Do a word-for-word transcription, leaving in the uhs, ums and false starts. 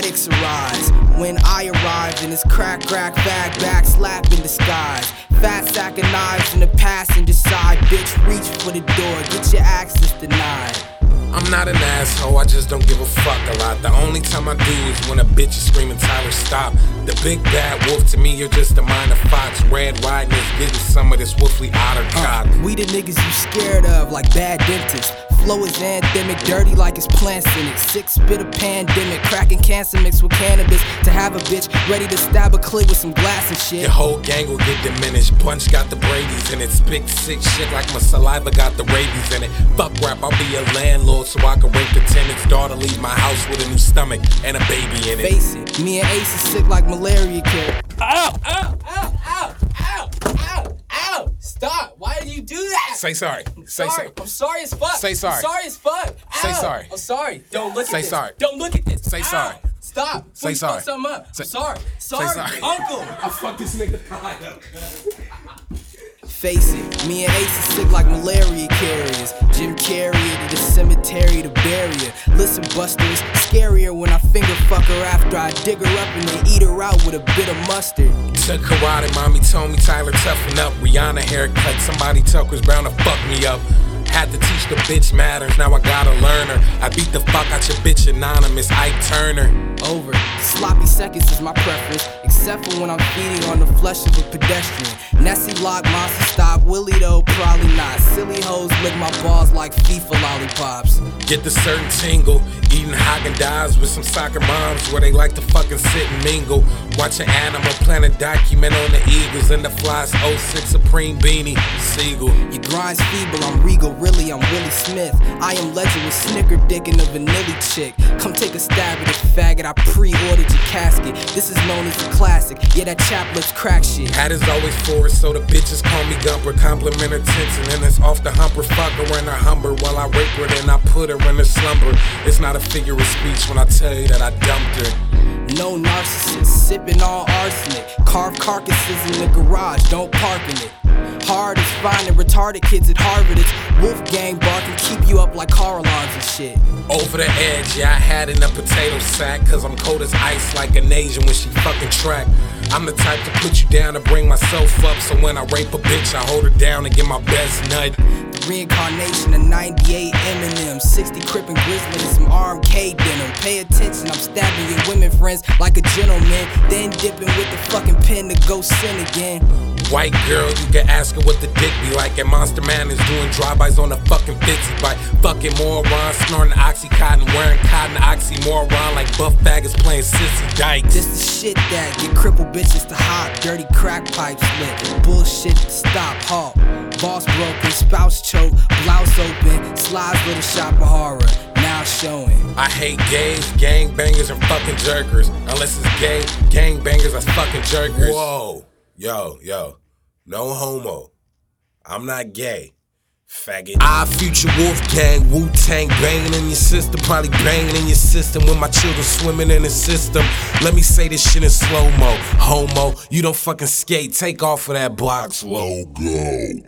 lyrics arise when I arrive in this crack, crack, fag, back, slap in disguise. Fat sack of knives in the passenger side. Bitch, reach for the door, get your access denied. I'm not an asshole, I just don't give a fuck a lot. The only time I do is when a bitch is screaming, Tyler, stop. The big bad wolf to me, you're just a minor fox. Red riding is getting some of this wolfly otter cock. Uh, we the niggas you scared of like bad dentists. Flow is anthemic, dirty like it's plants in it. Sick spit of pandemic, cracking cancer mixed with cannabis. To have a bitch ready to stab a clit with some glass and shit. Your whole gang will get diminished. Punch got the Brady's in it. Spit sick shit like my saliva got the rabies in it. Fuck rap, I'll be a landlord so I can rape the tenants. Daughter leave my house with a new stomach and a baby in it. Face it, me and Ace is sick like malaria kid. Ow, ow, ow, ow, ow, ow, ow. Stop, why did you do that? Say sorry. Say sorry. sorry. I'm sorry as fuck. Say sorry. I'm sorry as fuck. Ow. Say sorry. I'm sorry. Don't look at Say this. sorry. Don't look at this. Say Ow. sorry. Stop. Say Please sorry. fuck something up. Say- I'm sorry. Sorry. sorry. Uncle. I fucked this nigga pie up. Face it, me and Ace is sick like malaria carriers. Jim Carrey to the cemetery to bury her. Listen, Buster, it's scarier when I finger fuck her after I dig her up and then eat her out with a bit of mustard. Took karate, mommy told me Tyler toughen up. Rihanna haircut, somebody told Chris Brown to fuck me up. Had to teach the bitch matters, now I gotta learn her. I beat the fuck out your bitch anonymous, Ike Turner. Over. Sloppy seconds is my preference, except for when I'm feeding on the flesh of a pedestrian. Nessie lock, monster stop, Willie though, probably not. Silly hoes lick my balls like FIFA lollipops. Get the certain tingle, eating Haagen-Dazs with some soccer moms where they like to fucking sit and mingle. Watch an Animal Planet document on the Eagles and the Flies oh six Supreme Beanie, Seagull. Your grind's feeble, I'm regal, really, I'm Willie Smith. I am legend with Snicker Dick and a vanilla chick. Come take a stab at it, faggot, I pre-ordered your casket. This is known as a classic, yeah, that chaplet's crack shit. Hat is always forward, so the bitches call me Gumper. Compliment her tension, and it's off the humper. Fuck her in her humber while I rape her, then I put her in her slumber. It's not a figure of speech when I tell you that I dumped her. No narcissist, sipping all arsenic. Carve carcasses in the garage, don't park in it. Hard is finding retarded kids at Harvard. It's Wolfgang barking, keep you up like car alarms and shit. Over the edge, yeah, I had in a potato sack. Cause I'm cold as ice like an Asian when she fucking track. I'm the type to put you down to bring myself up. So when I rape a bitch, I hold her down and get my best nut. The reincarnation of ninety-eight Eminem, sixty Crip and Grizzly and some R M K denim. Pay attention, I'm stabbing your women friends like a gentleman. Then dipping with the fucking pen to go sin again. White girl, you can ask her what the dick be like. And Monster Man is doing drive-bys on a fucking fifty bike. Fucking moron, snorting oxycontin, wearing cotton oxymoron like buff faggots playing sissy dykes. This the shit that get crippled bitches to hop. Dirty crack pipes lit, bullshit to stop, halt. Boss broken, spouse choke, blouse open, slides little shop of horror, now showing. I hate gays, gangbangers, and fucking jerkers. Unless it's gay, gangbangers, that's fucking jerkers. Whoa, yo, yo, no homo. I'm not gay. Faggot. I future Wolfgang, Wu-Tang banging in your system, probably banging in your system when my children swimming in the system. Let me say this shit in slow-mo. Homo, you don't fucking skate, take off of that box logo.